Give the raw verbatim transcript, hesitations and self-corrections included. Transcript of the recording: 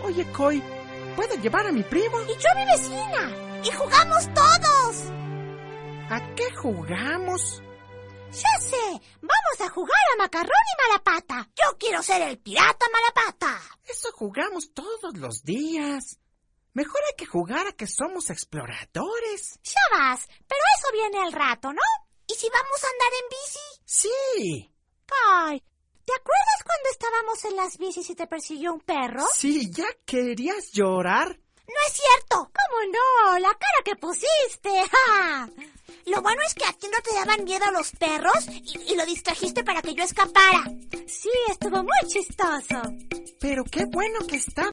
Oye, Coy, ¿puedo llevar a mi primo? Y yo a mi vecina. Y jugamos todos. ¿A qué jugamos? Ya sé, vamos a jugar a Macarrón y Malapata. Yo quiero ser el pirata Malapata. Eso jugamos todos los días. Mejor hay que jugar a que somos exploradores. Ya vas, pero eso viene al rato, ¿no? ¿Y si vamos a andar en bici? Sí. Ay, ¿te acuerdas cuando estábamos en las bicis y te persiguió un perro? Sí, ¿ya querías llorar? No es cierto. ¿Cómo no? La cara que pusiste. ¡Ja! Lo bueno es que a ti no te daban miedo los perros y, y lo distrajiste para que yo escapara. Sí, estuvo muy chistoso. Pero qué bueno que está